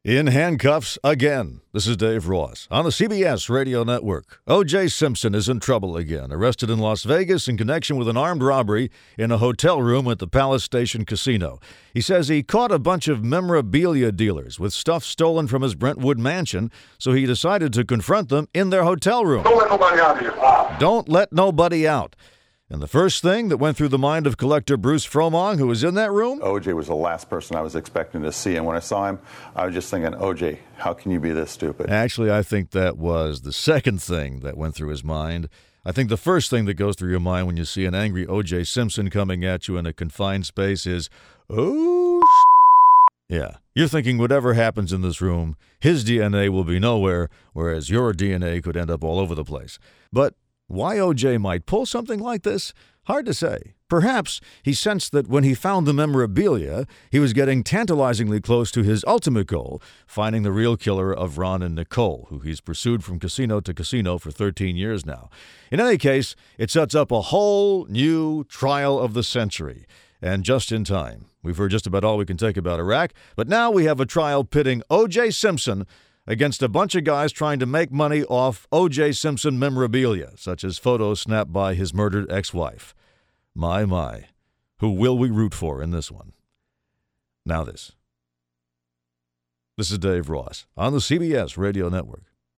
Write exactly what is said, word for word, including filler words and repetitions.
In handcuffs again. This is Dave Ross on the C B S Radio Network. O J. Simpson is in trouble again, arrested in Las Vegas in connection with an armed robbery in a hotel room at the Palace Station Casino. He says he caught a bunch of memorabilia dealers with stuff stolen from his Brentwood mansion, so he decided to confront them in their hotel room. Don't let nobody out of here. Don't let nobody out. And the first thing that went through the mind of collector Bruce Fromong, who was in that room? O J was the last person I was expecting to see, and when I saw him, I was just thinking, O J, how can you be this stupid? Actually, I think that was the second thing that went through his mind. I think the first thing that goes through your mind when you see an angry O J. Simpson coming at you in a confined space is, oh, yeah. You're thinking whatever happens in this room, his D N A will be nowhere, whereas your D N A could end up all over the place. But why O J might pull something like this? Hard to say. Perhaps he sensed that when he found the memorabilia, he was getting tantalizingly close to his ultimate goal, finding the real killer of Ron and Nicole, who he's pursued from casino to casino for thirteen years now. In any case, it sets up a whole new trial of the century, and just in time. We've heard just about all we can take about Iraq, but now we have a trial pitting O J. Simpson against a bunch of guys trying to make money off O J. Simpson memorabilia, such as photos snapped by his murdered ex-wife. My, my. Who will we root for in this one? Now this. This is Dave Ross on the C B S Radio Network.